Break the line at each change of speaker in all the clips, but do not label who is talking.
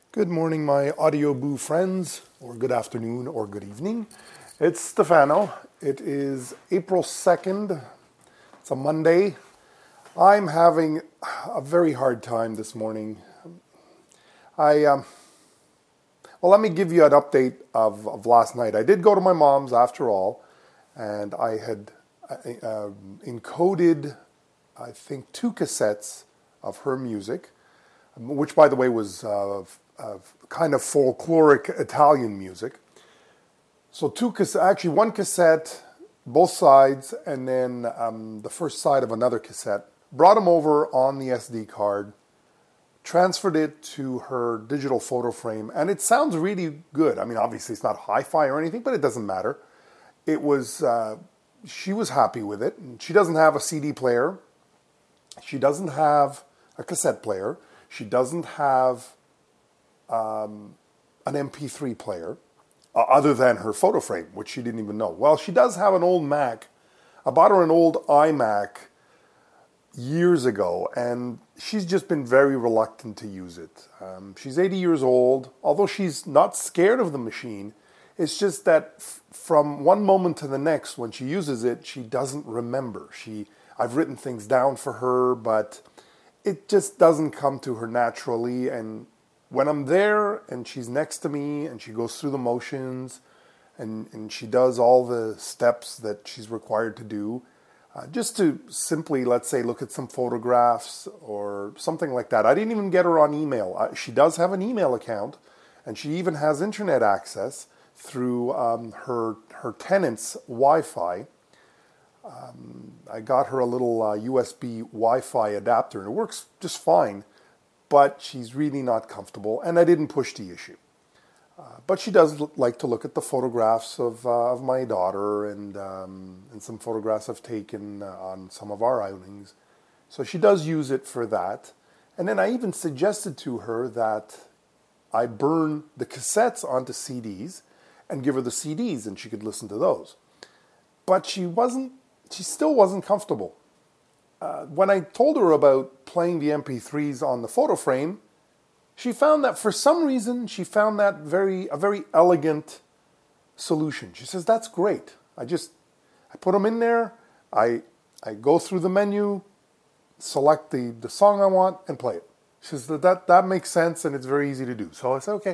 Good morning, my Audio Boo friends, or good afternoon, or good evening. It's Stefano. It is April 2nd. It's a Monday. I'm having a very hard time this morning. Well, let me give you an update of last night. I did go to my mom's after all, and I had encoded, I think, 2 cassettes of her music, which, by the way, was kind of folkloric Italian music. So actually one cassette, both sides, and then the first side of another cassette. Brought them over on the SD card, transferred it to her digital photo frame, and it sounds really good. I mean, obviously it's not hi-fi or anything, but it doesn't matter. It was, she was happy with it. She doesn't have a CD player. She doesn't have a cassette player. She doesn't have an MP3 player other than her photo frame, which she didn't even know. Well, she does have an old Mac. I bought her an old iMac years ago, and she's just been very reluctant to use it. She's 80 years old. Although she's not scared of the machine, it's just that from one moment to the next, when she uses it, she doesn't remember. I've written things down for her, but it just doesn't come to her naturally. And when I'm there and she's next to me and she goes through the motions and she does all the steps that she's required to do, just to simply, let's say, look at some photographs or something like that. I didn't even get her on email. She does have an email account, and she even has internet access through her tenant's Wi-Fi. I got her a little USB Wi-Fi adapter, and it works just fine, but she's really not comfortable, and I didn't push the issue. But she does like to look at the photographs of my daughter and some photographs I've taken on some of our outings. So she does use it for that. And then I even suggested to her that I burn the cassettes onto CDs and give her the CDs, and she could listen to those. But she still wasn't comfortable. When I told her about playing the MP3s on the photo frame, she found that for some reason, she found that a very elegant solution. She says, that's great. I put them in there, I go through the menu, select the song I want, and play it. She says, that makes sense, and it's very easy to do. So I said, okay.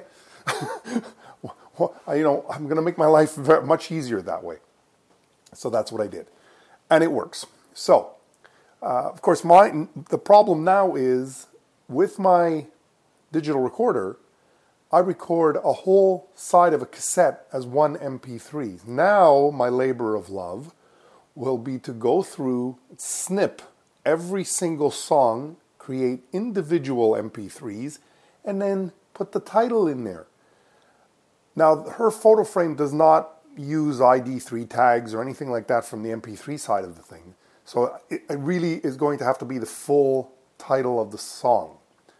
Well, I'm going to make my life much easier that way. So that's what I did. And it works. So, of course, the problem now is with my digital recorder, I record a whole side of a cassette as one MP3. Now, my labor of love will be to go through, snip every single song, create individual MP3s, and then put the title in there. Now, her photo frame does not use ID3 tags or anything like that from the MP3 side of the thing. So it really is going to have to be the full title of the song.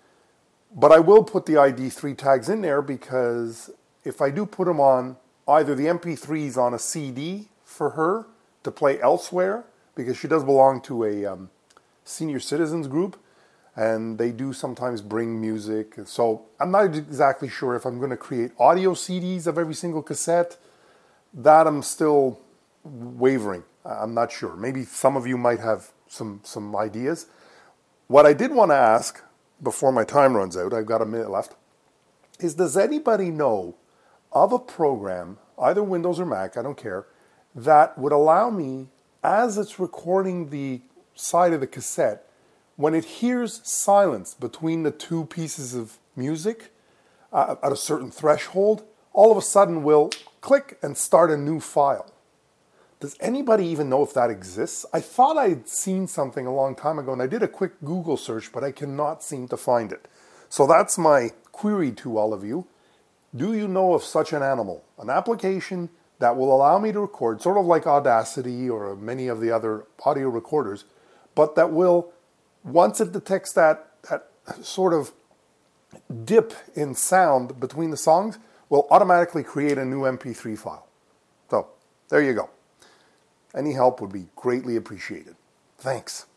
But I will put the ID3 tags in there because if I do put them on either the MP3s on a CD for her to play elsewhere, because she does belong to a senior citizens group, and they do sometimes bring music. So I'm not exactly sure if I'm going to create audio CDs of every single cassette. That I'm still wavering. I'm not sure. Maybe some of you might have some ideas. What I did want to ask before my time runs out, I've got a minute left, is does anybody know of a program, either Windows or Mac, I don't care, that would allow me, as it's recording the side of the cassette, when it hears silence between the 2 pieces of music at a certain threshold, all of a sudden will click and start a new file. Does anybody even know if that exists? I thought I'd seen something a long time ago, and I did a quick Google search, but I cannot seem to find it. So that's my query to all of you. Do you know of such an animal, an application that will allow me to record, sort of like Audacity or many of the other audio recorders, but that will, once it detects that sort of dip in sound between the songs, will automatically create a new MP3 file? So there you go. Any help would be greatly appreciated. Thanks.